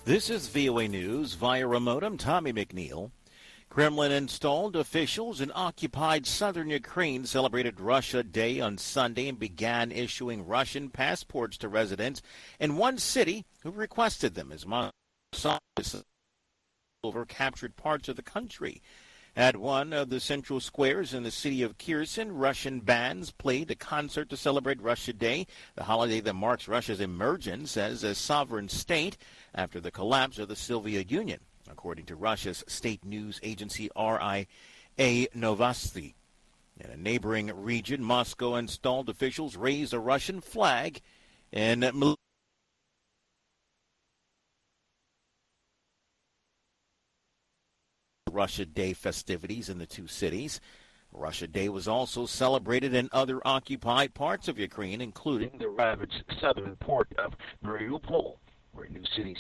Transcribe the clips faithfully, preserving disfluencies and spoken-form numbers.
This is V O A News via remote. I'm Tommy McNeil. Kremlin-installed officials in occupied southern Ukraine celebrated Russia Day on Sunday and began issuing Russian passports to residents in one city who requested them as Moscow over captured parts of the country. At one of the central squares in the city of Kherson, Russian bands played a concert to celebrate Russia Day, the holiday that marks Russia's emergence as a sovereign state after the collapse of the Soviet Union, according to Russia's state news agency R I A Novosti. In a neighboring region, Moscow installed officials raised a Russian flag and Russia Day festivities in the two cities. Russia Day was also celebrated in other occupied parts of Ukraine, including the ravaged southern port of Mariupol, where new cities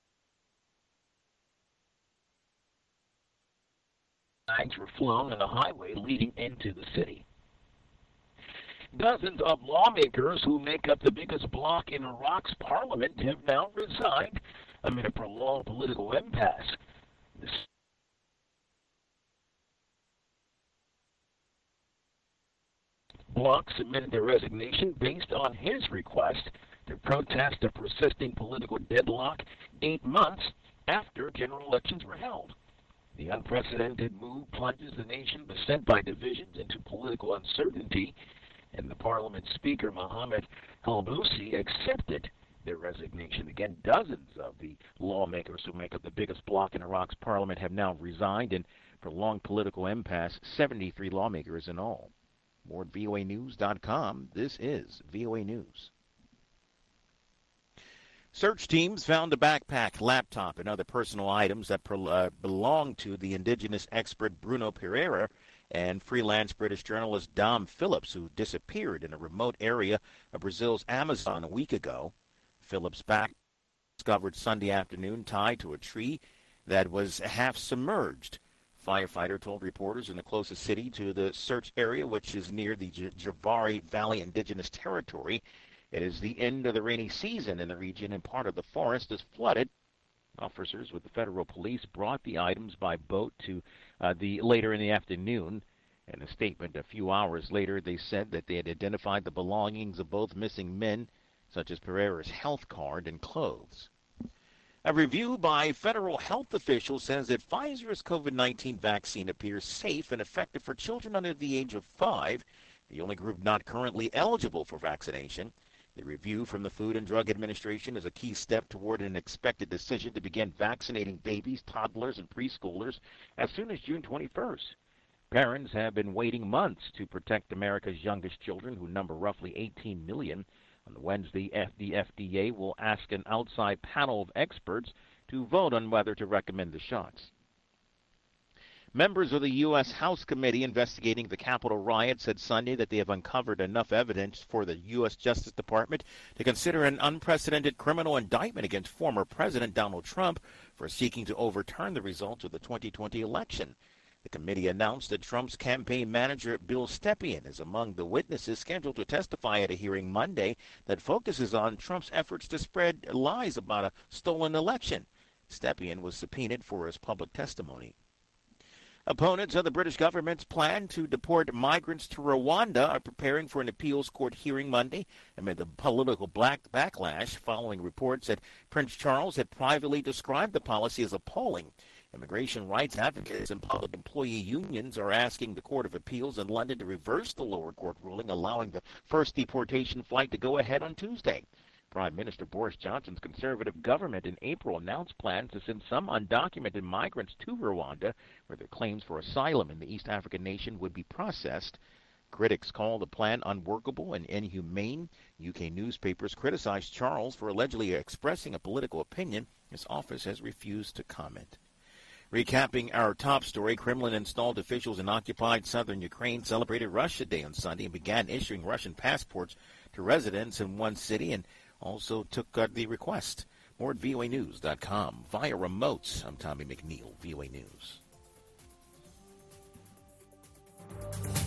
flags were flown on a highway leading into the city. Dozens of lawmakers who make up the biggest bloc in Iraq's parliament have now resigned amid a prolonged political impasse. This bloc submitted their resignation based on his request to protest a persisting political deadlock eight months after general elections were held. The unprecedented move plunges the nation beset by divisions into political uncertainty, and the parliament speaker, Mohammed Halbousi, accepted their resignation. Again, dozens of the lawmakers who make up the biggest bloc in Iraq's parliament have now resigned in prolonged political impasse, seventy-three lawmakers in all. More at V O A news dot com. This is V O A News. Search teams found a backpack, laptop, and other personal items that uh, belonged to the indigenous expert Bruno Pereira and freelance British journalist Dom Phillips, who disappeared in a remote area of Brazil's Amazon a week ago. Phillips' back discovered Sunday afternoon tied to a tree that was half submerged. Firefighter told reporters in the closest city to the search area, which is near the J- Javari Valley Indigenous Territory. It is the end of the rainy season in the region, and part of the forest is flooded. Officers with the federal police brought the items by boat to uh, the later in the afternoon. In a statement a few hours later, they said that they had identified the belongings of both missing men, such as Pereira's health card and clothes. A review by federal health officials says that Pfizer's COVID nineteen vaccine appears safe and effective for children under the age of five, the only group not currently eligible for vaccination. The review from the Food and Drug Administration is a key step toward an expected decision to begin vaccinating babies, toddlers, and preschoolers as soon as June twenty-first. Parents have been waiting months to protect America's youngest children, who number roughly eighteen million. On Wednesday, the F D A will ask an outside panel of experts to vote on whether to recommend the shots. Members of the U S House Committee investigating the Capitol riot said Sunday that they have uncovered enough evidence for the U S Justice Department to consider an unprecedented criminal indictment against former President Donald Trump for seeking to overturn the results of the twenty twenty election. The committee announced that Trump's campaign manager, Bill Stepien, is among the witnesses scheduled to testify at a hearing Monday that focuses on Trump's efforts to spread lies about a stolen election. Stepien was subpoenaed for his public testimony. Opponents of the British government's plan to deport migrants to Rwanda are preparing for an appeals court hearing Monday amid the political black backlash following reports that Prince Charles had privately described the policy as appalling. Immigration rights advocates and public employee unions are asking the Court of Appeals in London to reverse the lower court ruling allowing the first deportation flight to go ahead on Tuesday. Prime Minister Boris Johnson's Conservative government in April announced plans to send some undocumented migrants to Rwanda, where their claims for asylum in the East African nation would be processed. Critics call the plan unworkable and inhumane. U K newspapers criticized Charles for allegedly expressing a political opinion. His office has refused to comment. Recapping our top story, Kremlin-installed officials in occupied southern Ukraine celebrated Russia Day on Sunday and began issuing Russian passports to residents in one city and also took uh, the request. More at V O A news dot com. Via remote, I'm Tommy McNeil, V O A News.